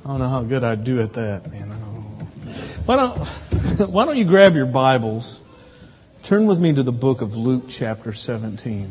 I don't know how good I'd do at that, man. Why don't you grab your Bibles, turn with me to the book of Luke chapter 17.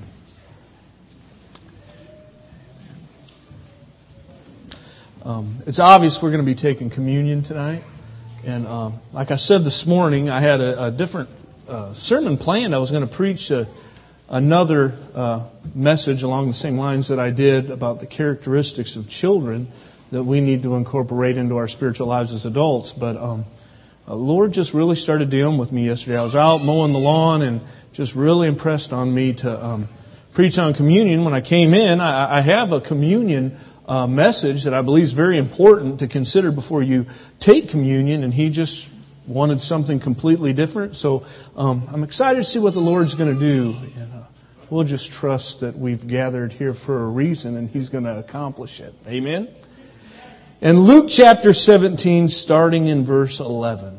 It's obvious we're going to be taking communion tonight. And like I said this morning, I had a different sermon planned. I was going to preach another message along the same lines that I did about the characteristics of children that we need to incorporate into our spiritual lives as adults. But the Lord just really started dealing with me yesterday. I was out mowing the lawn and just really impressed on me to preach on communion. When I came in, I have a communion message that I believe is very important to consider before you take communion, and He just wanted something completely different. So I'm excited to see what the Lord's going to do. And we'll just trust that we've gathered here for a reason, and He's going to accomplish it. Amen? In Luke chapter 17, starting in verse 11.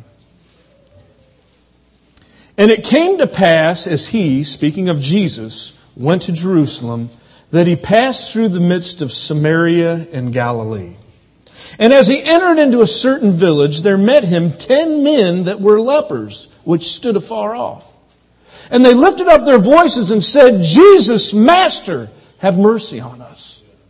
And it came to pass, as He, speaking of Jesus, went to Jerusalem, that He passed through the midst of Samaria and Galilee. And as He entered into a certain village, there met Him 10 men that were lepers, which stood afar off. And they lifted up their voices and said, Jesus, Master, have mercy on us.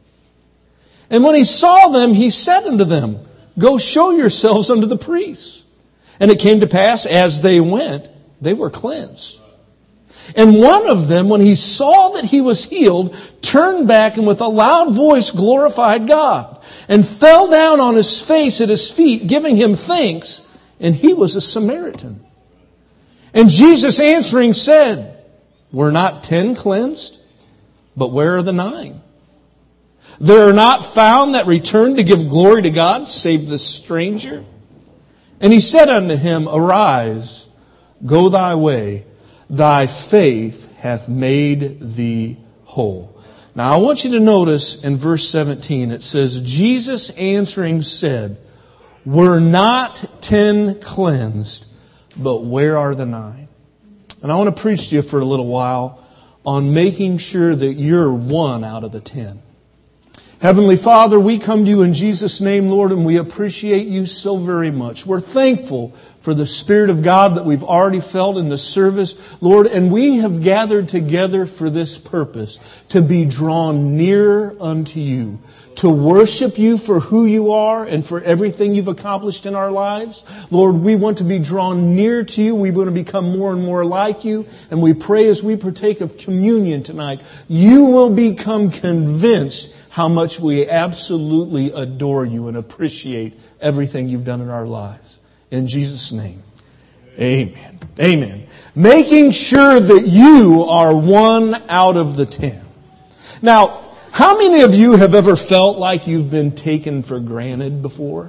And when He saw them, He said unto them, Go show yourselves unto the priests. And it came to pass, as they went, they were cleansed. And one of them, when he saw that he was healed, turned back and with a loud voice glorified God, and fell down on his face at His feet, giving Him thanks. And he was a Samaritan. And Jesus answering said, Were not 10 cleansed? But where are the 9? There are not found that return to give glory to God, save this stranger? And He said unto him, Arise, go thy way, thy faith hath made thee whole. Now I want you to notice in verse 17, it says, Jesus answering said, Were not 10 cleansed, but where are the 9? And I want to preach to you for a little while on making sure that you're 1 out of the 10. Heavenly Father, we come to You in Jesus' name, Lord, and we appreciate You so very much. We're thankful for the Spirit of God that we've already felt in the service, Lord, and we have gathered together for this purpose, to be drawn nearer unto You, to worship You for who You are and for everything You've accomplished in our lives. Lord, we want to be drawn near to You. We want to become more and more like You. And we pray as we partake of communion tonight, You will become convinced how much we absolutely adore You and appreciate everything You've done in our lives. In Jesus' name, amen. Amen. Making sure that you are 1 out of the 10. Now, how many of you have ever felt like you've been taken for granted before?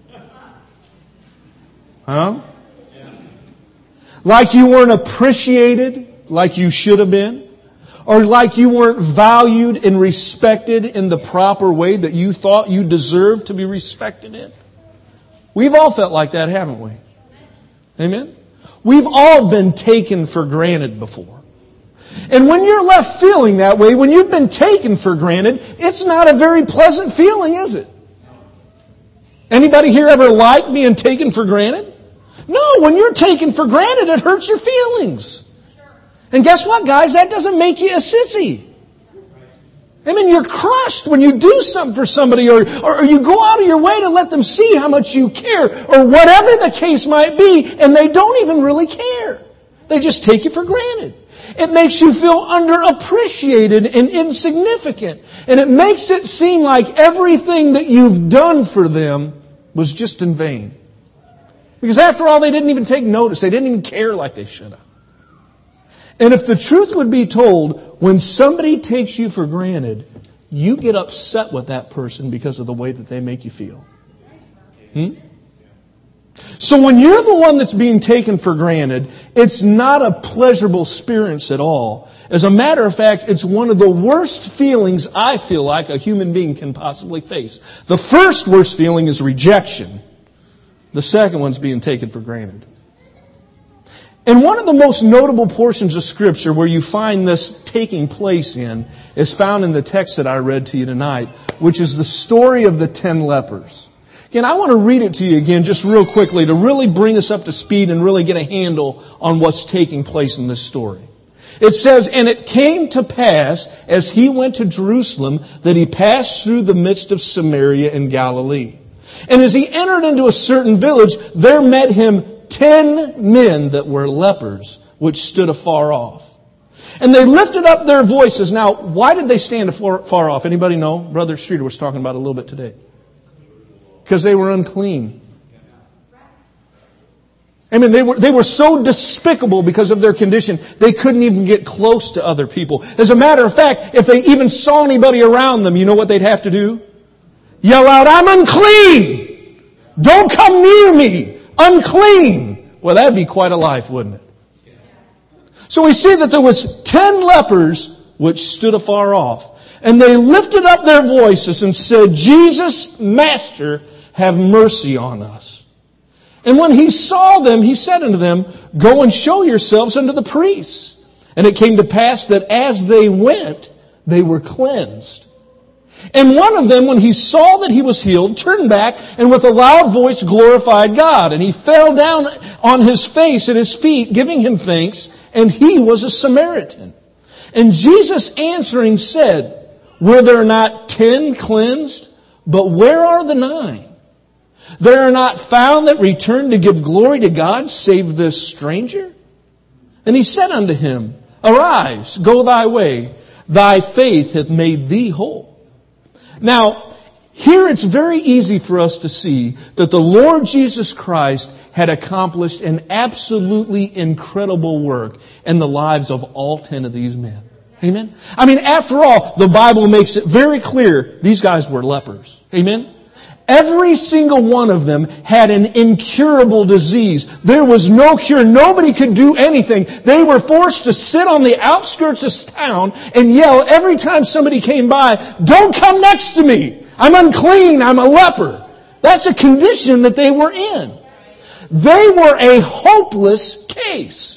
Huh? Like you weren't appreciated like you should have been? Or like you weren't valued and respected in the proper way that you thought you deserved to be respected in? We've all felt like that, haven't we? Amen? We've all been taken for granted before. And when you're left feeling that way, when you've been taken for granted, it's not a very pleasant feeling, is it? Anybody here ever like being taken for granted? No, when you're taken for granted, it hurts your feelings. And guess what, guys? That doesn't make you a sissy. I mean, you're crushed when you do something for somebody or you go out of your way to let them see how much you care or whatever the case might be, and they don't even really care. They just take you for granted. It makes you feel underappreciated and insignificant. And it makes it seem like everything that you've done for them was just in vain. Because after all, they didn't even take notice. They didn't even care like they should have. And if the truth would be told, when somebody takes you for granted, you get upset with that person because of the way that they make you feel. So when you're the one that's being taken for granted, it's not a pleasurable experience at all. As a matter of fact, it's one of the worst feelings I feel like a human being can possibly face. The first worst feeling is rejection. The second one's being taken for granted. And one of the most notable portions of Scripture where you find this taking place in is found in the text that I read to you tonight, which is the story of the 10 lepers. Again, I want to read it to you again just real quickly to really bring us up to speed and really get a handle on what's taking place in this story. It says, "And it came to pass, as he went to Jerusalem, that he passed through the midst of Samaria and Galilee. And as he entered into a certain village, there met him 10 men that were lepers, which stood afar off. And they lifted up their voices." Now, why did they stand afar off? Anybody know? Brother Streeter was talking about it a little bit today. Because they were unclean. I mean, they were so despicable because of their condition, they couldn't even get close to other people. As a matter of fact, if they even saw anybody around them, you know what they'd have to do? Yell out, "I'm unclean! Don't come near me! Unclean!" Well, that'd be quite a life, wouldn't it? So we see that there was 10 lepers which stood afar off. And they lifted up their voices and said, "Jesus, Master, have mercy on us." And when he saw them, he said unto them, "Go and show yourselves unto the priests." And it came to pass that as they went, they were cleansed. And one of them, when he saw that he was healed, turned back and with a loud voice glorified God. And he fell down on his face at his feet, giving him thanks, and he was a Samaritan. And Jesus answering said, "Were there not 10 cleansed? But where are the 9? There are not found that returned to give glory to God, save this stranger?" And he said unto him, "Arise, go thy way. Thy faith hath made thee whole." Now, here it's very easy for us to see that the Lord Jesus Christ had accomplished an absolutely incredible work in the lives of all 10 of these men. Amen? I mean, after all, the Bible makes it very clear these guys were lepers. Amen? Every single one of them had an incurable disease. There was no cure. Nobody could do anything. They were forced to sit on the outskirts of town and yell every time somebody came by, "Don't come next to me. I'm unclean. I'm a leper." That's a condition that they were in. They were a hopeless case.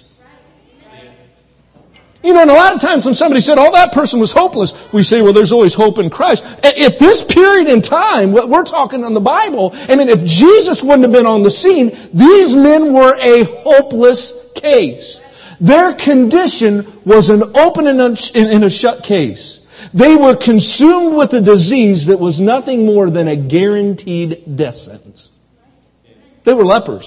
You know, and a lot of times when somebody said, "Oh, that person was hopeless," we say, "Well, there's always hope in Christ." At this period in time, what we're talking on the Bible, I mean, if Jesus wouldn't have been on the scene, these men were a hopeless case. Their condition was an open and a shut case. They were consumed with a disease that was nothing more than a guaranteed death sentence. They were lepers.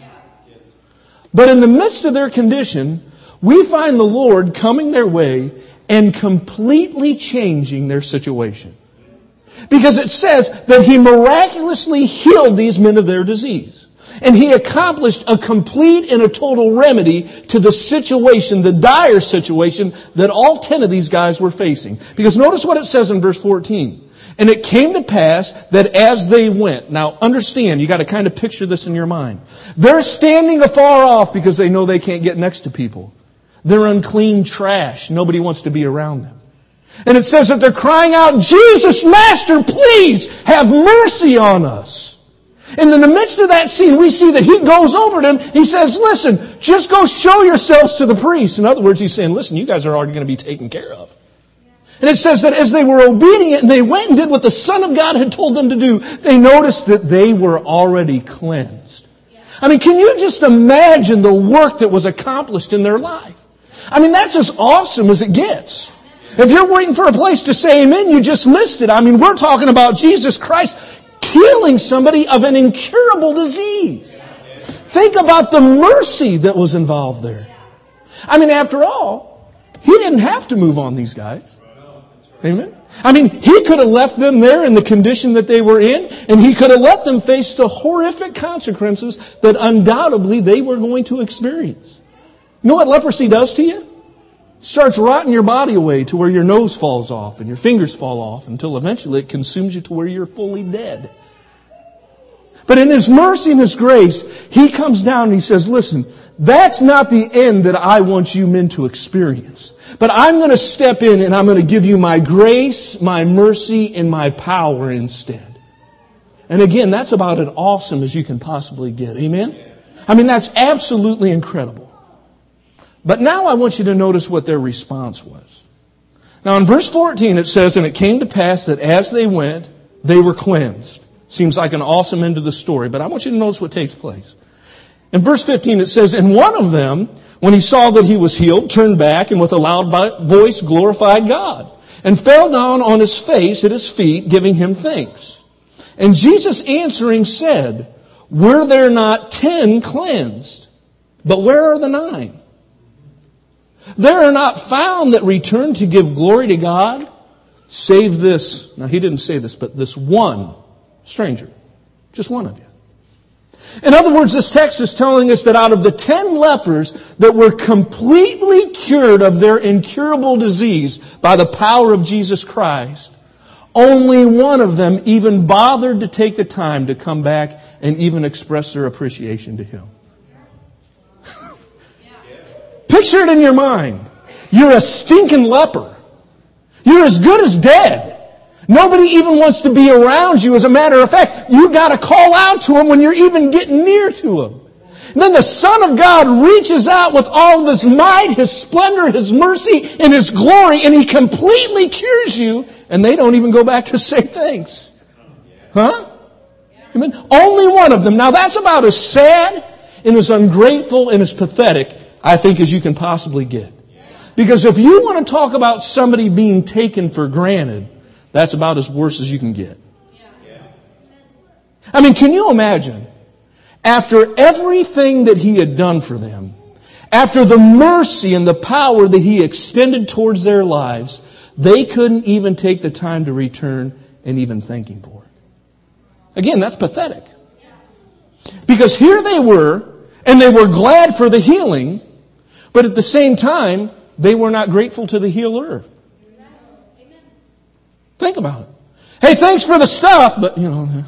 But in the midst of their condition, we find the Lord coming their way and completely changing their situation. Because it says that He miraculously healed these men of their disease. And He accomplished a complete and a total remedy to the situation, the dire situation that all 10 of these guys were facing. Because notice what it says in verse 14. "And it came to pass that as they went..." Now understand, you got to kind of picture this in your mind. They're standing afar off because they know they can't get next to people. They're unclean trash. Nobody wants to be around them. And it says that they're crying out, "Jesus, Master, please have mercy on us." And in the midst of that scene, we see that He goes over to them. He says, "Listen, just go show yourselves to the priests." In other words, He's saying, "Listen, you guys are already going to be taken care of." And it says that as they were obedient and they went and did what the Son of God had told them to do, they noticed that they were already cleansed. I mean, can you just imagine the work that was accomplished in their life? I mean, that's as awesome as it gets. If you're waiting for a place to say amen, you just missed it. I mean, we're talking about Jesus Christ healing somebody of an incurable disease. Think about the mercy that was involved there. I mean, after all, He didn't have to move on these guys. Amen? I mean, He could have left them there in the condition that they were in, and He could have let them face the horrific consequences that undoubtedly they were going to experience. You know what leprosy does to you? It starts rotting your body away to where your nose falls off and your fingers fall off until eventually it consumes you to where you're fully dead. But in His mercy and His grace, He comes down and He says, "Listen, that's not the end that I want you men to experience. But I'm going to step in and I'm going to give you my grace, my mercy, and my power instead." And again, that's about as awesome as you can possibly get. Amen? I mean, that's absolutely incredible. But now I want you to notice what their response was. Now in verse 14 it says, "And it came to pass that as they went, they were cleansed." Seems like an awesome end to the story, but I want you to notice what takes place. In verse 15 it says, and one of them, when he saw that he was healed, turned back and with a loud voice glorified God, and fell down on his face at his feet, giving him thanks. And Jesus answering said, were there not 10 cleansed? But where are the 9? There are not found that returned to give glory to God, save this. Now he didn't say this, but this one stranger. Just one of you. In other words, this text is telling us that out of the 10 lepers that were completely cured of their incurable disease by the power of Jesus Christ, only one of them even bothered to take the time to come back and even express their appreciation to Him. Picture it in your mind. You're a stinking leper. You're as good as dead. Nobody even wants to be around you. As a matter of fact, you got to call out to Him when you're even getting near to Him. And then the Son of God reaches out with all of His might, His splendor, His mercy, and His glory, and He completely cures you, and they don't even go back to say thanks. Huh? Amen? Only one of them. Now that's about as sad and as ungrateful and as pathetic, I think, as you can possibly get. Because if you want to talk about somebody being taken for granted, that's about as worse as you can get. I mean, can you imagine? After everything that He had done for them, after the mercy and the power that He extended towards their lives, they couldn't even take the time to return and even thank Him for it. Again, that's pathetic. Because here they were, and they were glad for the healing, but at the same time, they were not grateful to the healer. Think about it. Hey, thanks for the stuff, but, you know.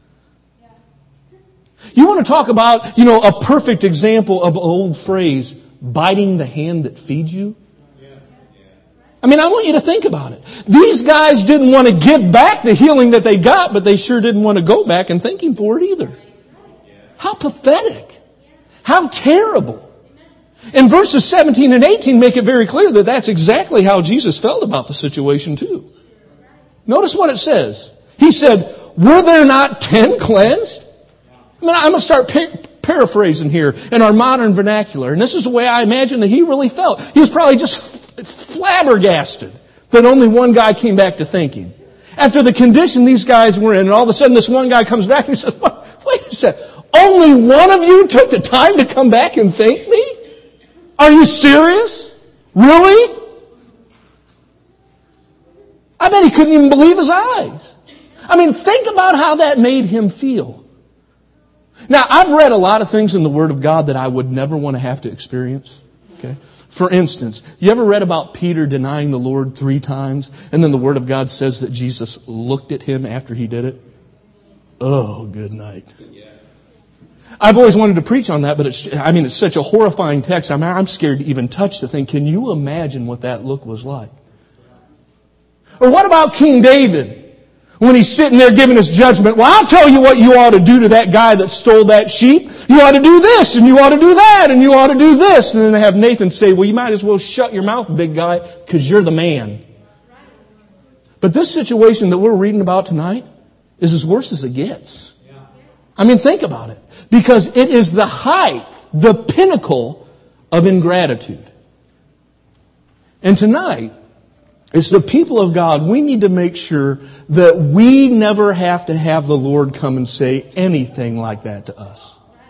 You want to talk about, a perfect example of an old phrase, biting the hand that feeds you? I mean, I want you to think about it. These guys didn't want to give back the healing that they got, but they sure didn't want to go back and thank Him for it either. How pathetic. How terrible. And verses 17 and 18 make it very clear that that's exactly how Jesus felt about the situation too. Notice what it says. He said, were there not 10 cleansed? I mean, I'm going to start paraphrasing here in our modern vernacular. And this is the way I imagine that He really felt. He was probably just flabbergasted that only one guy came back to thank Him. After the condition these guys were in, and all of a sudden this one guy comes back and he says, wait a second, only one of you took the time to come back and thank me? Are you serious? Really? I bet he couldn't even believe his eyes. I mean, think about how that made him feel. Now, I've read a lot of things in the Word of God that I would never want to have to experience. Okay? For instance, you ever read about Peter denying the Lord 3 times, and then the Word of God says that Jesus looked at him after he did it? Oh, good night. I've always wanted to preach on that, but it's such a horrifying text. I'm scared to even touch the thing. Can you imagine what that look was like? Or what about King David? When he's sitting there giving his judgment, well, I'll tell you what you ought to do to that guy that stole that sheep. You ought to do this, and you ought to do that, and you ought to do this. And then they have Nathan say, well, you might as well shut your mouth, big guy, because you're the man. But this situation that we're reading about tonight is as worse as it gets. I mean, think about it. Because it is the height, the pinnacle of ingratitude. And tonight, as the people of God, we need to make sure that we never have to have the Lord come and say anything like that to us.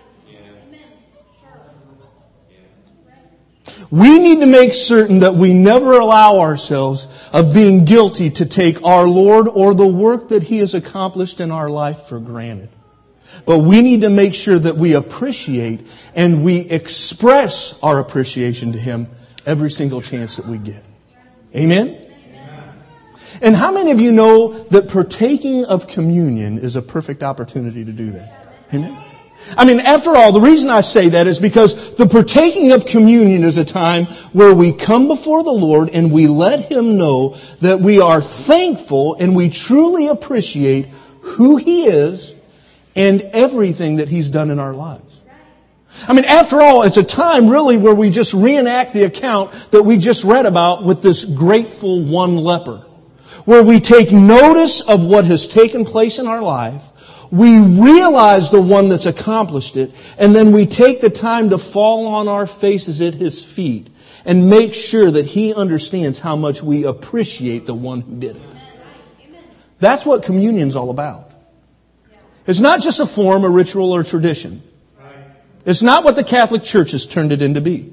We need to make certain that we never allow ourselves of being guilty to take our Lord or the work that He has accomplished in our life for granted. But we need to make sure that we appreciate and we express our appreciation to Him every single chance that we get. Amen? And how many of you know that partaking of communion is a perfect opportunity to do that? Amen? I mean, after all, the reason I say that is because the partaking of communion is a time where we come before the Lord and we let Him know that we are thankful and we truly appreciate who He is and everything that He's done in our lives. I mean, after all, it's a time really where we just reenact the account that we just read about with this grateful one leper. Where we take notice of what has taken place in our life, we realize the one that's accomplished it, and then we take the time to fall on our faces at His feet and make sure that He understands how much we appreciate the one who did it. That's what communion's all about. It's not just a form, a ritual, or a tradition. It's not what the Catholic Church has turned it into be.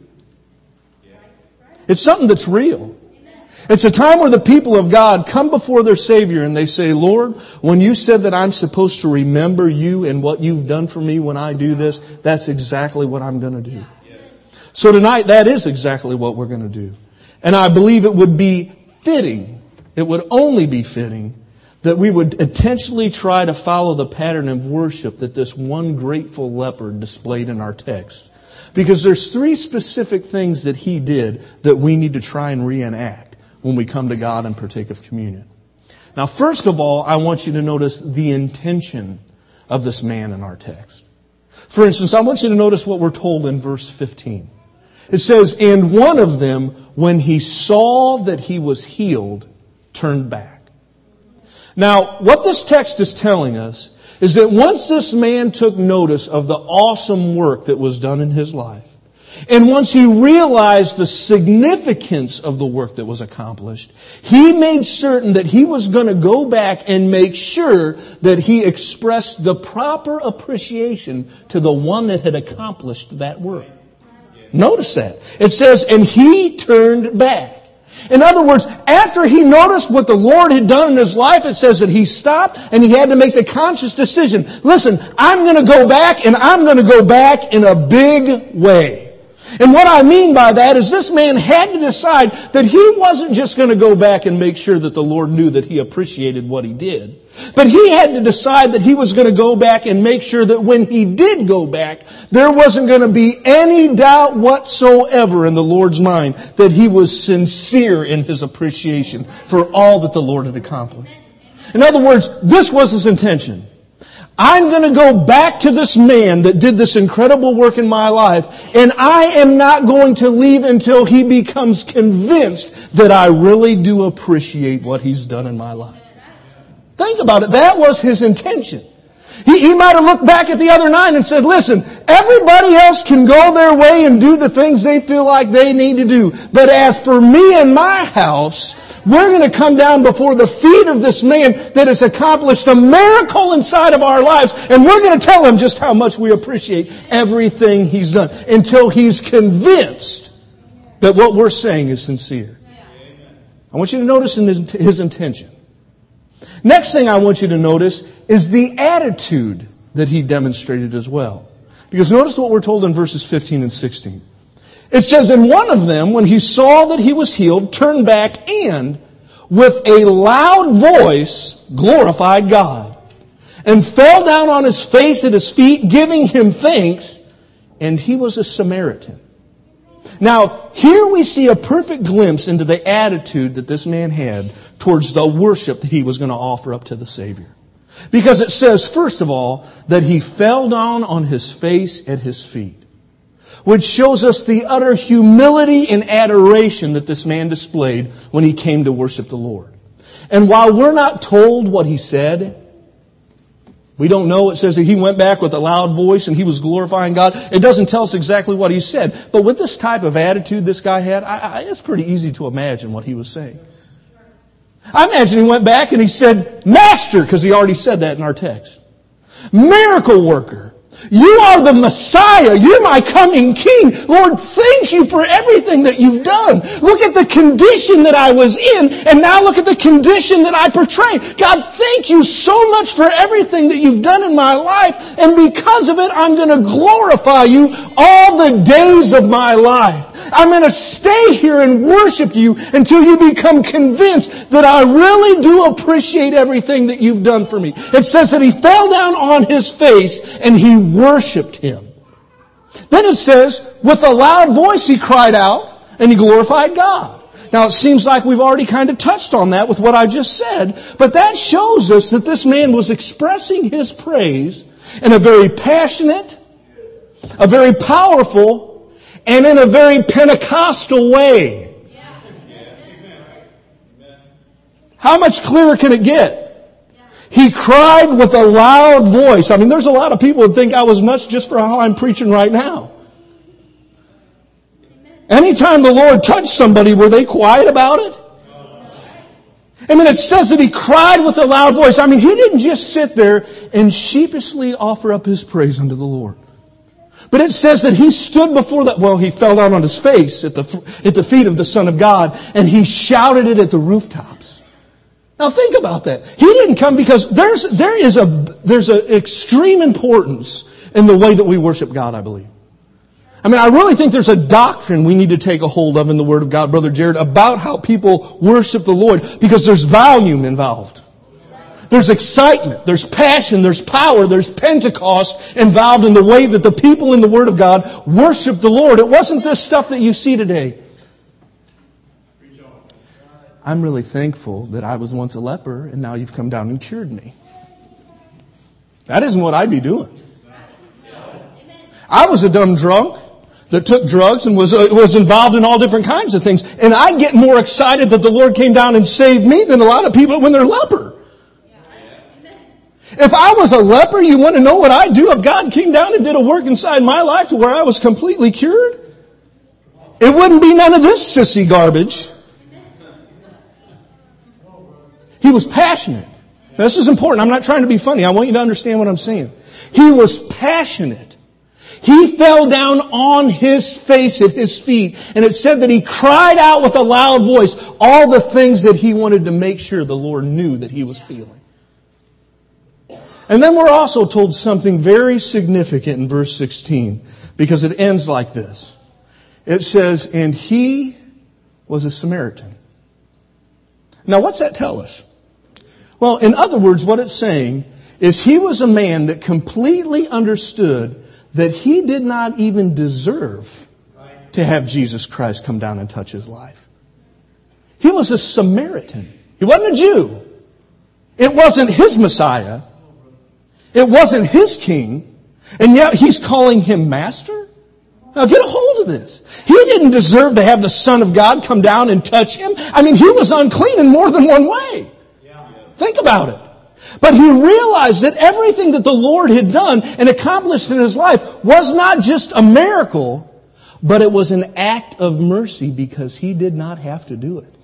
It's something that's real. It's a time where the people of God come before their Savior and they say, Lord, when you said that I'm supposed to remember you and what you've done for me when I do this, that's exactly what I'm going to do. So tonight, that is exactly what we're going to do. And I believe it would be fitting, it would only be fitting, that we would intentionally try to follow the pattern of worship that this one grateful leper displayed in our text. Because there's 3 specific things that he did that we need to try and reenact when we come to God and partake of communion. Now, first of all, I want you to notice the intention of this man in our text. For instance, I want you to notice what we're told in verse 15. It says, and one of them, when he saw that he was healed, turned back. Now, what this text is telling us is that once this man took notice of the awesome work that was done in his life, and once he realized the significance of the work that was accomplished, he made certain that he was going to go back and make sure that he expressed the proper appreciation to the one that had accomplished that work. Notice that. It says, and he turned back. In other words, after he noticed what the Lord had done in his life, it says that he stopped and he had to make the conscious decision. Listen, I'm going to go back, and I'm going to go back in a big way. And what I mean by that is this man had to decide that he wasn't just going to go back and make sure that the Lord knew that he appreciated what he did. But he had to decide that he was going to go back and make sure that when he did go back, there wasn't going to be any doubt whatsoever in the Lord's mind that he was sincere in his appreciation for all that the Lord had accomplished. In other words, this was his intention. I'm going to go back to this man that did this incredible work in my life, and I am not going to leave until he becomes convinced that I really do appreciate what he's done in my life. Think about it. That was his intention. He might have looked back at the other 9 and said, listen, everybody else can go their way and do the things they feel like they need to do. But as for me and my house, we're going to come down before the feet of this man that has accomplished a miracle inside of our lives, and we're going to tell him just how much we appreciate everything he's done until he's convinced that what we're saying is sincere. I want you to notice his intention. Next thing I want you to notice is the attitude that he demonstrated as well. Because notice what we're told in verses 15 and 16. It says, and one of them, when he saw that he was healed, turned back and, with a loud voice, glorified God, and fell down on his face at his feet, giving him thanks, and he was a Samaritan. Now, here we see a perfect glimpse into the attitude that this man had towards the worship that he was going to offer up to the Savior. Because it says, first of all, that he fell down on his face at his feet, which shows us the utter humility and adoration that this man displayed when he came to worship the Lord. And while we're not told what he said, we don't know. It says that he went back with a loud voice and he was glorifying God. It doesn't tell us exactly what he said. But with this type of attitude this guy had, it's pretty easy to imagine what he was saying. I imagine he went back and he said, Master, because he already said that in our text. Miracle worker. You are the Messiah. You're my coming King. Lord, thank you for everything that you've done. Look at the condition that I was in, and now look at the condition that I portray. God, thank you so much for everything that you've done in my life, and because of it, I'm going to glorify you all the days of my life. I'm going to stay here and worship you until you become convinced that I really do appreciate everything that you've done for me. It says that he fell down on his face and he worshipped him. Then it says, with a loud voice he cried out and he glorified God. Now it seems like we've already kind of touched on that with what I just said, but that shows us that this man was expressing his praise in a very passionate, a very powerful, and in a very Pentecostal way. How much clearer can it get? He cried with a loud voice. I mean, there's a lot of people that think I was nuts just for how I'm preaching right now. Anytime the Lord touched somebody, were they quiet about it? I mean, it says that He cried with a loud voice. I mean, He didn't just sit there and sheepishly offer up His praise unto the Lord. But it says that He stood before that, well, He fell down on His face at the feet of the Son of God, and He shouted it at the rooftops. Now think about that. He didn't come because there's an extreme importance in the way that we worship God, I believe. I mean, I really think there's a doctrine we need to take a hold of in the Word of God, Brother Jared, about how people worship the Lord, because there's volume involved. There's excitement, there's passion, there's power, there's Pentecost involved in the way that the people in the Word of God worship the Lord. It wasn't this stuff that you see today. I'm really thankful that I was once a leper and now you've come down and cured me. That isn't what I'd be doing. I was a dumb drunk that took drugs and was involved in all different kinds of things. And I get more excited that the Lord came down and saved me than a lot of people when they're leper. If I was a leper, you want to know what I'd do if God came down and did a work inside my life to where I was completely cured? It wouldn't be none of this sissy garbage. He was passionate. Now, this is important. I'm not trying to be funny. I want you to understand what I'm saying. He was passionate. He fell down on His face at His feet. And it said that He cried out with a loud voice all the things that He wanted to make sure the Lord knew that He was feeling. And then we're also told something very significant in verse 16, because it ends like this. It says, and He was a Samaritan. Now, what's that tell us? Well, in other words, what it's saying is He was a man that completely understood that he did not even deserve to have Jesus Christ come down and touch his life. He was a Samaritan. He wasn't a Jew. It wasn't his Messiah. It wasn't his king. And yet He's calling him master? Now get a hold of this. He didn't deserve to have the Son of God come down and touch him. I mean, he was unclean in more than one way. Think about it. But he realized that everything that the Lord had done and accomplished in his life was not just a miracle, but it was an act of mercy because he did not have to do it.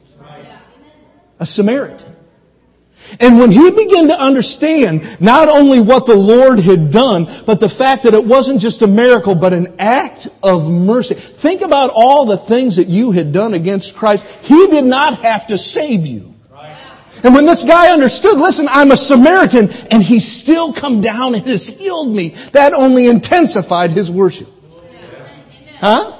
A Samaritan. And when he began to understand not only what the Lord had done, but the fact that it wasn't just a miracle, but an act of mercy. Think about all the things that you had done against Christ. He did not have to save you. And when this guy understood, listen, I'm a Samaritan, and He still come down and has healed me, that only intensified his worship. Huh?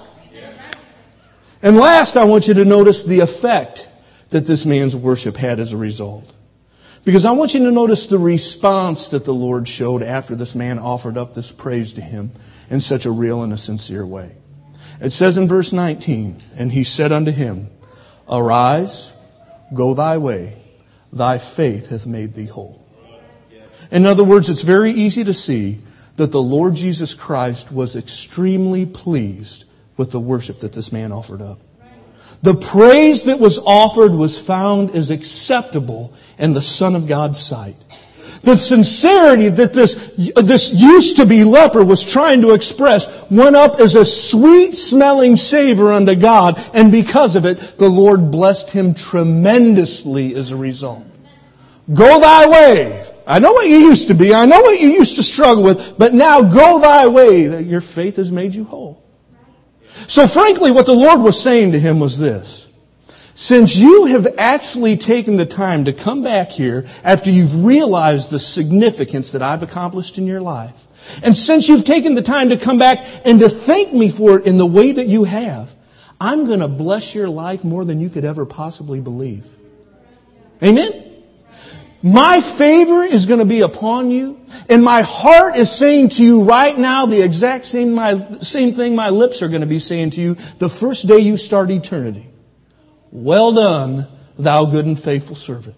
And last, I want you to notice the effect that this man's worship had as a result. Because I want you to notice the response that the Lord showed after this man offered up this praise to Him in such a real and a sincere way. It says in verse 19, and He said unto him, Arise, go thy way. Thy faith hath made thee whole. In other words, it's very easy to see that the Lord Jesus Christ was extremely pleased with the worship that this man offered up. The praise that was offered was found as acceptable in the Son of God's sight. The sincerity that this used to be leper was trying to express went up as a sweet-smelling savor unto God, and because of it, the Lord blessed him tremendously as a result. Go thy way. I know what you used to be. I know what you used to struggle with, but now go thy way, that your faith has made you whole. So frankly, what the Lord was saying to him was this. Since you have actually taken the time to come back here after you've realized the significance that I've accomplished in your life, and since you've taken the time to come back and to thank me for it in the way that you have, I'm going to bless your life more than you could ever possibly believe. Amen? My favor is going to be upon you, and my heart is saying to you right now the exact same thing my lips are going to be saying to you the first day you start eternity. Well done, thou good and faithful servant.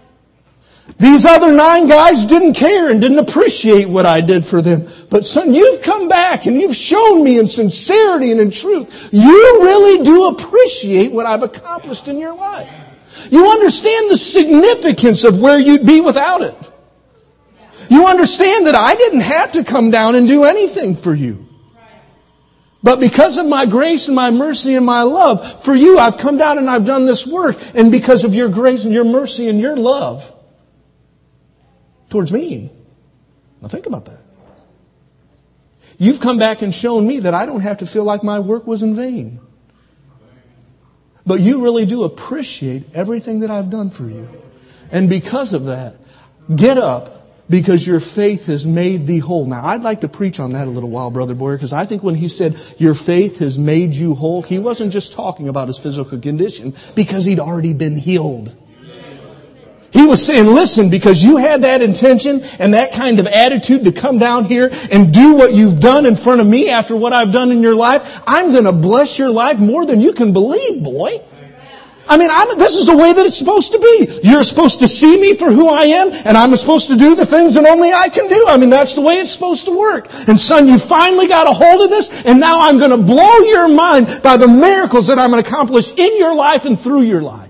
These other 9 guys didn't care and didn't appreciate what I did for them. But son, you've come back and you've shown me in sincerity and in truth, you really do appreciate what I've accomplished in your life. You understand the significance of where you'd be without it. You understand that I didn't have to come down and do anything for you. But because of my grace and my mercy and my love for you, I've come down and I've done this work. And because of your grace and your mercy and your love towards me. Now think about that. You've come back and shown me that I don't have to feel like my work was in vain. But you really do appreciate everything that I've done for you. And because of that, get up, because your faith has made thee whole. Now, I'd like to preach on that a little while, Brother Boyer, because I think when he said, your faith has made you whole, he wasn't just talking about his physical condition, because he'd already been healed. He was saying, listen, because you had that intention and that kind of attitude to come down here and do what you've done in front of me after what I've done in your life, I'm going to bless your life more than you can believe, boy. I mean, this is the way that it's supposed to be. You're supposed to see me for who I am, and I'm supposed to do the things that only I can do. I mean, that's the way it's supposed to work. And son, you finally got a hold of this, and now I'm going to blow your mind by the miracles that I'm going to accomplish in your life and through your life.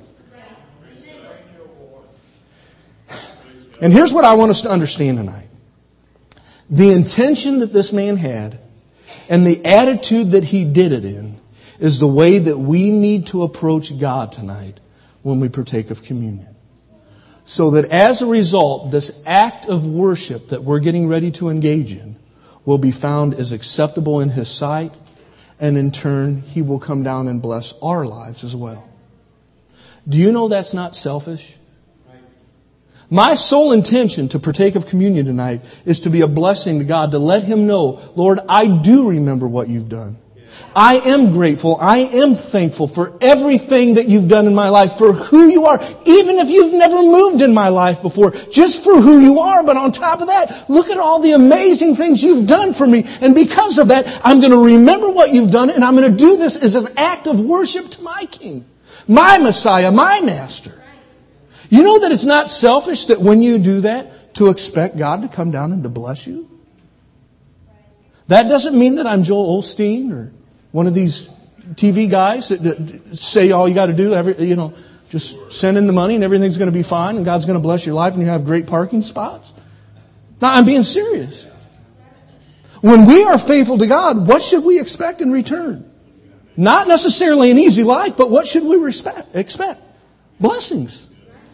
And here's what I want us to understand tonight. The intention that this man had and the attitude that he did it in is the way that we need to approach God tonight when we partake of communion. So that as a result, this act of worship that we're getting ready to engage in will be found as acceptable in His sight, and in turn, He will come down and bless our lives as well. Do you know that's not selfish? My sole intention to partake of communion tonight is to be a blessing to God, to let Him know, Lord, I do remember what you've done. I am grateful. I am thankful for everything that you've done in my life, for who you are, even if you've never moved in my life before, just for who you are. But on top of that, look at all the amazing things you've done for me. And because of that, I'm going to remember what you've done, and I'm going to do this as an act of worship to my King, my Messiah, my Master. You know that it's not selfish that when you do that, to expect God to come down and to bless you? That doesn't mean that I'm Joel Osteen or one of these TV guys that say all you got to do, just send in the money and everything's going to be fine and God's going to bless your life and you have great parking spots. Now, I'm being serious. When we are faithful to God, what should we expect in return? Not necessarily an easy life, but what should we expect? Blessings.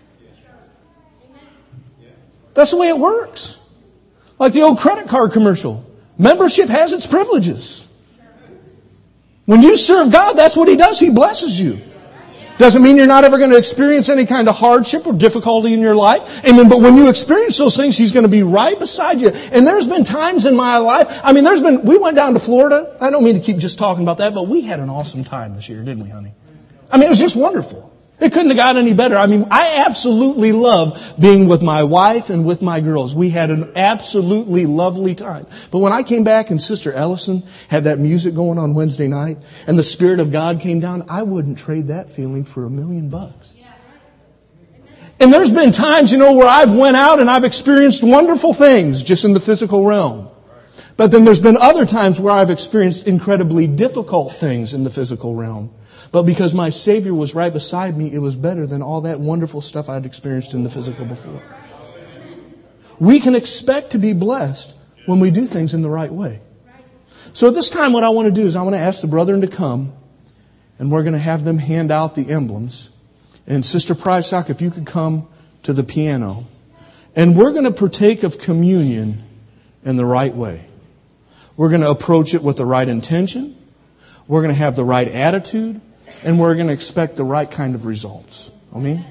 That's the way it works. Like the old credit card commercial. Membership has its privileges. When you serve God, that's what He does. He blesses you. Doesn't mean you're not ever going to experience any kind of hardship or difficulty in your life. Amen. But when you experience those things, He's going to be right beside you. And there's been times in my life, we went down to Florida. I don't mean to keep just talking about that, but we had an awesome time this year, didn't we, honey? It was just wonderful. It couldn't have got any better. I absolutely love being with my wife and with my girls. We had an absolutely lovely time. But when I came back and Sister Ellison had that music going on Wednesday night and the Spirit of God came down, I wouldn't trade that feeling for $1 million. And there's been times, where I've went out and I've experienced wonderful things just in the physical realm. But then there's been other times where I've experienced incredibly difficult things in the physical realm. But because my Savior was right beside me, it was better than all that wonderful stuff I'd experienced in the physical before. We can expect to be blessed when we do things in the right way. So at this time, what I want to do is I want to ask the brethren to come, and we're going to have them hand out the emblems. And Sister Prysock, if you could come to the piano. And we're going to partake of communion in the right way. We're going to approach it with the right intention. We're going to have the right attitude. And we're going to expect the right kind of results. Amen?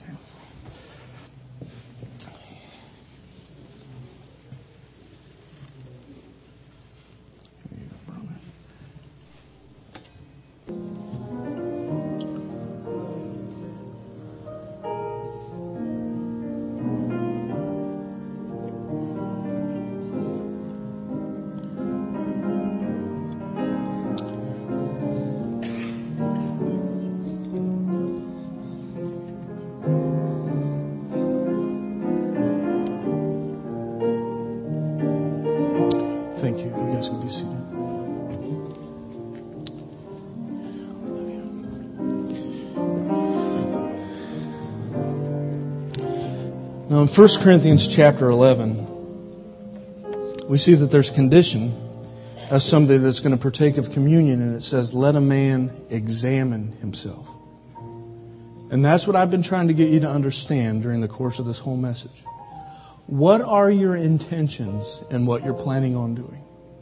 Thank you. You guys can be seated. Now in 1 Corinthians chapter 11, we see that there's condition as somebody that's going to partake of communion, and it says, let a man examine himself. And that's what I've been trying to get you to understand during the course of this whole message. What are your intentions in what you're planning on doing?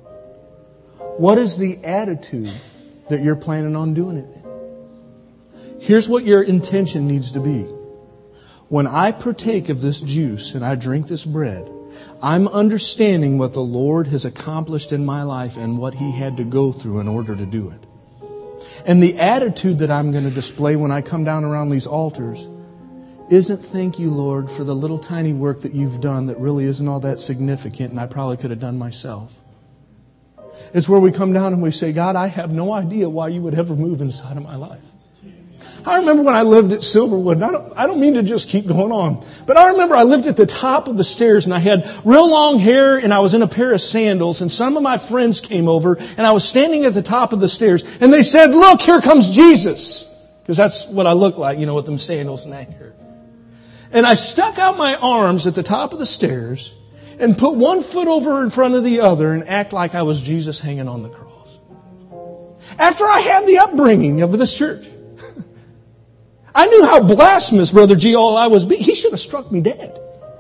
What is the attitude that you're planning on doing it in? Here's what your intention needs to be. When I partake of this juice and I drink this bread, I'm understanding what the Lord has accomplished in my life and what He had to go through in order to do it. And the attitude that I'm going to display when I come down around these altars isn't thank you, Lord, for the little tiny work that you've done that really isn't all that significant and I probably could have done myself. It's where we come down and we say, God, I have no idea why you would ever move inside of my life. I remember when I lived at Silverwood, and I don't mean to just keep going on, but I remember I lived at the top of the stairs and I had real long hair and I was in a pair of sandals, and some of my friends came over and I was standing at the top of the stairs and they said, look, here comes Jesus. Because that's what I look like, with them sandals and that hair. And I stuck out my arms at the top of the stairs and put one foot over in front of the other and act like I was Jesus hanging on the cross. After I had the upbringing of this church. I knew how blasphemous Brother G. all I was being. He should have struck me dead.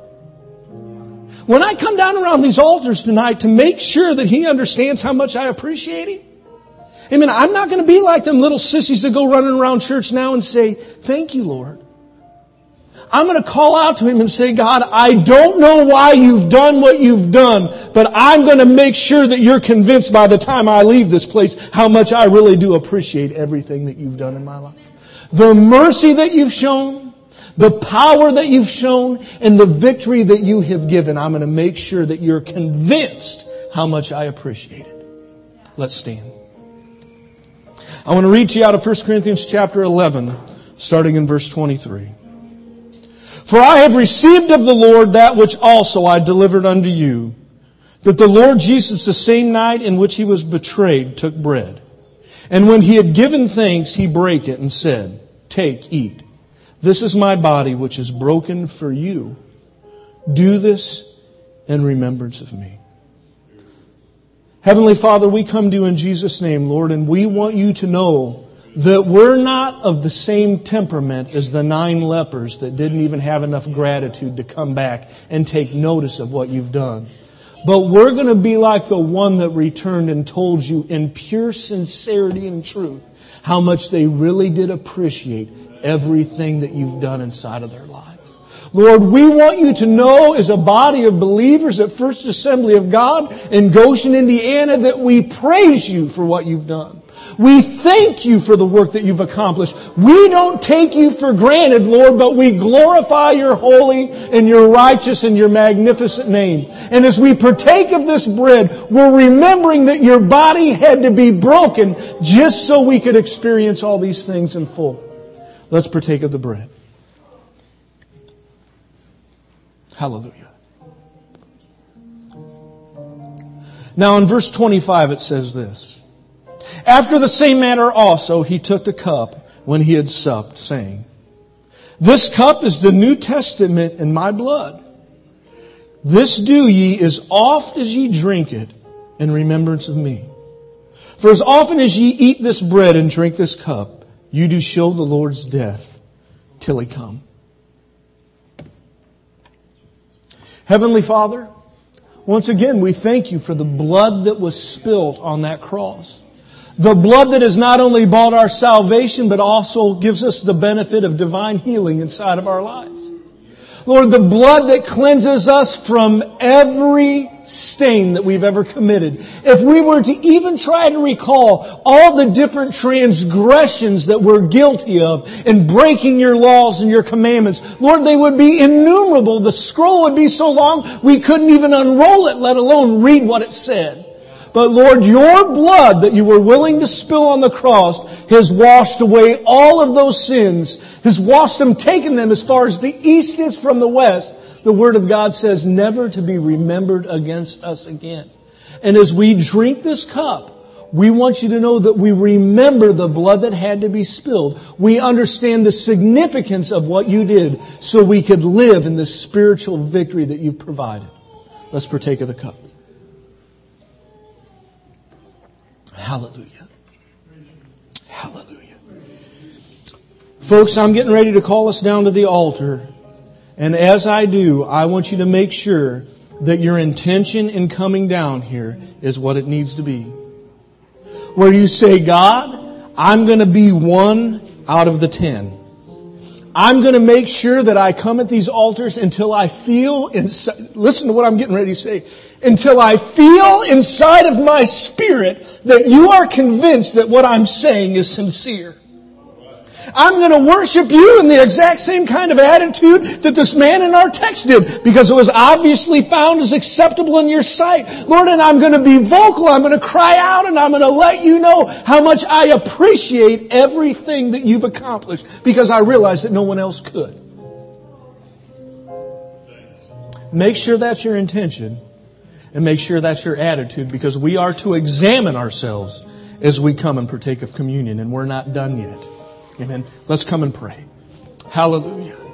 When I come down around these altars tonight to make sure that he understands how much I appreciate him, amen, I'm not going to be like them little sissies that go running around church now and say, thank you, Lord. I'm going to call out to Him and say, God, I don't know why you've done what you've done, but I'm going to make sure that you're convinced by the time I leave this place how much I really do appreciate everything that you've done in my life. The mercy that you've shown, the power that you've shown, and the victory that you have given, I'm going to make sure that you're convinced how much I appreciate it. Let's stand. I want to read to you out of 1 Corinthians chapter 11, starting in verse 23. For I have received of the Lord that which also I delivered unto you, that the Lord Jesus, the same night in which He was betrayed, took bread. And when He had given thanks, He brake it and said, take, eat. This is my body which is broken for you. Do this in remembrance of me. Heavenly Father, we come to you in Jesus' name, Lord, and we want you to know that we're not of the same temperament as the 9 lepers that didn't even have enough gratitude to come back and take notice of what you've done. But we're going to be like the one that returned and told you in pure sincerity and truth how much they really did appreciate everything that you've done inside of their lives. Lord, we want you to know as a body of believers at First Assembly of God in Goshen, Indiana, that we praise you for what you've done. We thank you for the work that you've accomplished. We don't take you for granted, Lord, but we glorify your holy and your righteous and your magnificent name. And as we partake of this bread, we're remembering that your body had to be broken just so we could experience all these things in full. Let's partake of the bread. Hallelujah. Now in verse 25 it says this. After the same manner also he took the cup when he had supped, saying, this cup is the New Testament in my blood. This do ye as oft as ye drink it in remembrance of me. For as often as ye eat this bread and drink this cup, you do show the Lord's death till He come. Heavenly Father, once again we thank you for the blood that was spilt on that cross. The blood that has not only bought our salvation, but also gives us the benefit of divine healing inside of our lives. Lord, the blood that cleanses us from every stain that we've ever committed. If we were to even try to recall all the different transgressions that we're guilty of in breaking your laws and your commandments, Lord, they would be innumerable. The scroll would be so long we couldn't even unroll it, let alone read what it said. But Lord, your blood that you were willing to spill on the cross has washed away all of those sins, has washed them, taken them as far as the east is from the west. The Word of God says never to be remembered against us again. And as we drink this cup, we want you to know that we remember the blood that had to be spilled. We understand the significance of what you did so we could live in the spiritual victory that you've provided. Let's partake of the cup. Hallelujah. Hallelujah. Folks, I'm getting ready to call us down to the altar. And as I do, I want you to make sure that your intention in coming down here is what it needs to be. Where you say, God, I'm going to be 1 out of the 10. I'm going to make sure that I come at these altars until I feel, listen to what I'm getting ready to say, until I feel inside of my spirit that you are convinced that what I'm saying is sincere. I'm going to worship you in the exact same kind of attitude that this man in our text did, because it was obviously found as acceptable in your sight. Lord, and I'm going to be vocal, I'm going to cry out, and I'm going to let you know how much I appreciate everything that you've accomplished, because I realize that no one else could. Make sure that's your intention, and make sure that's your attitude, because we are to examine ourselves as we come and partake of communion, and we're not done yet. Amen. Let's come and pray. Hallelujah.